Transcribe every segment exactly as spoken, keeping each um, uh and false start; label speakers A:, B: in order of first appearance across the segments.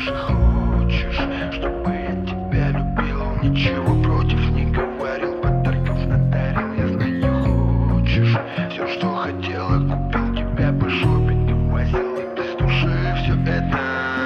A: же хочешь, чтобы я тебя любил? Ничего против не говорил, подарков надарил. Я знаю, хочешь все, что хотела, купил тебя по шопингам, возил и без души все это.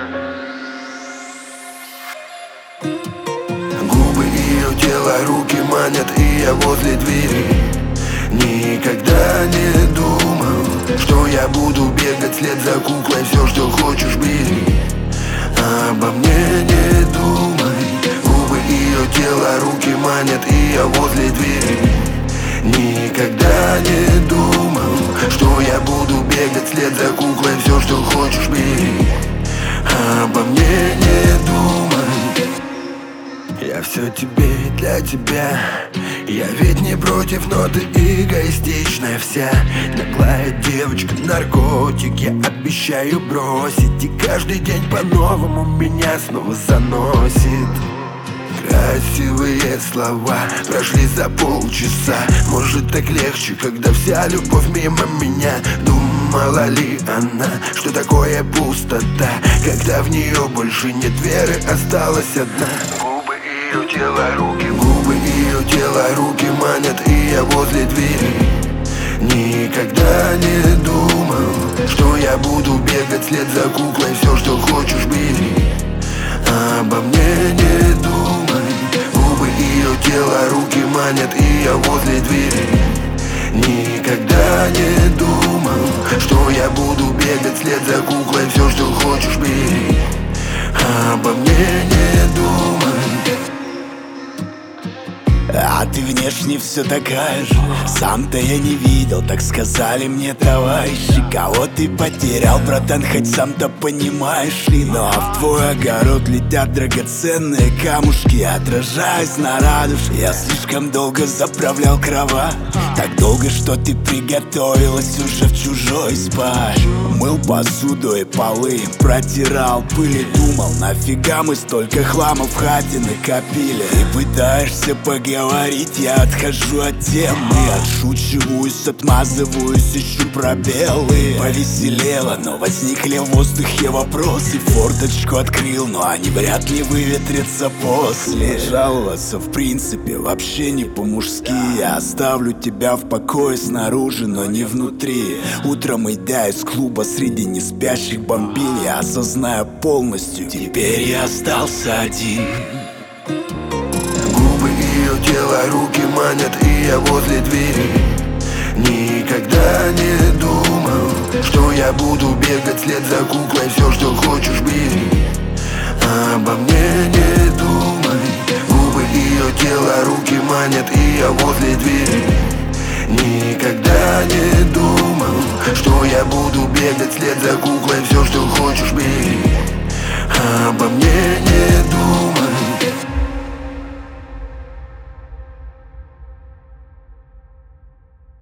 A: Губы ее тело, руки манят, и я возле двери. Никогда не думал, что я буду бегать вслед за куклой. Все, что хочешь, бери, обо мне не думай. Губы ее тело, руки манят, и я возле двери. Никогда не думал, что я буду бегать вслед за куклой. Все, что хочешь, бери, обо мне не думай. Я все тебе и для тебя. Я ведь не против, но ты эгоистичная вся. Наглая девочка, наркотик, я обещаю бросить. И каждый день по-новому меня снова заносит. Красивые слова прошли за полчаса. Может, так легче, когда вся любовь мимо меня. Думала ли она, что такое пустота, когда в нее больше нет веры, осталась одна? Губы ее тело, руки, губы ее тело, руки манят, и я возле двери. Никогда не думал, что я буду бегать вслед за куклой. Все, что хочешь, бери, обо мне не думай. Губы ее тело, руки манят, и я возле двери. Никогда не думал, что я буду бегать вслед за куклой. Все, что хочешь, бери, обо мне не думай.
B: А ты внешне все такая же. Сам-то я не видел, так сказали мне товарищи. Кого ты потерял, братан, хоть сам-то понимаешь ли. Но в твой огород летят драгоценные камушки, отражаясь на радужке. Я слишком долго заправлял кровать, так долго, что ты приготовилась уже в чужой спать. Мыл посуду и полы, протирал пыль и думал, нафига мы столько хлама в хате накопили. И пытаешься поговорить, я отхожу от темы, отшучиваюсь, отмазываюсь, ищу пробелы. Повеселело, но возникли в воздухе вопросы. Форточку открыл, но они вряд ли выветрятся после. Жаловаться в принципе вообще не по-мужски. Я оставлю тебя в покое снаружи, но не внутри. Утром, идя из клуба среди неспящих бомбил, я осознаю полностью, теперь я остался один.
A: Тело, руки манят, и я возле двери. Никогда не думал, что я буду бегать вслед за куклой. Все, что хочешь, бери, обо мне не думай. Губы ее тело, руки манят, и я возле двери. Никогда не думал, что я буду бегать вслед за куклой. Все, что хочешь, бери, обо мне не думай.